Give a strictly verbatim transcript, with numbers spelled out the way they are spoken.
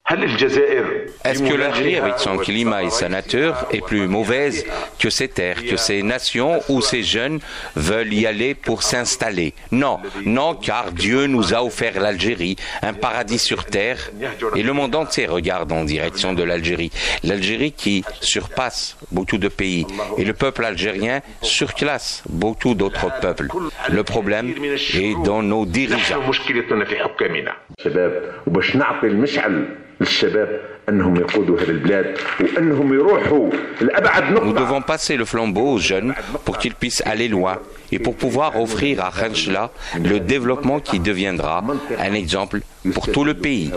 Est-ce que l'Algérie, avec son climat et sa nature, est plus mauvaise que ces terres, que ces nations où ces jeunes veulent y aller pour s'installer? Non, non, car Dieu nous a offert l'Algérie, un paradis sur terre, et le monde entier regarde en direction de l'Algérie. L'Algérie qui surpasse beaucoup de pays, et le peuple algérien surclasse beaucoup d'autres peuples. Le problème est dans nos dirigeants. Nous devons passer le flambeau aux jeunes pour qu'ils puissent aller loin et pour pouvoir offrir à Khenchela le développement qui deviendra un exemple pour tout le pays.